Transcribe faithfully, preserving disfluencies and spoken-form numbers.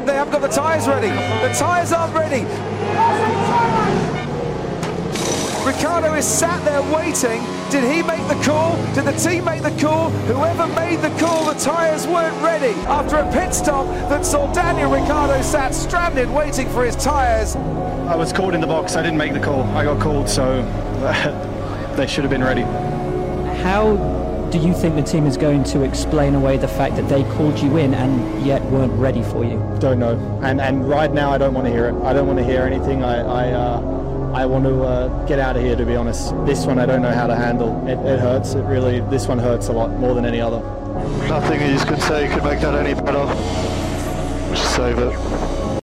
They haven't got the tyres ready. The tyres aren't ready. Ricciardo is sat there waiting. Did he make the call? Did the team make the call? Whoever made the call, the tyres weren't ready. After a pit stop that saw Daniel Ricciardo sat stranded waiting for his tyres. I was called in the box. I didn't make the call. I got called, so they should have been ready. How do you think the team is going to explain away the fact that they called you in and yet weren't ready for you? Don't know. And and right now I don't want to hear it. I don't want to hear anything. I I, uh, I want to uh, get out of here, to be honest. This one I don't know how to handle. It, it hurts. It really, this one hurts a lot more than any other. Nothing you can say could make that any better. Just save it.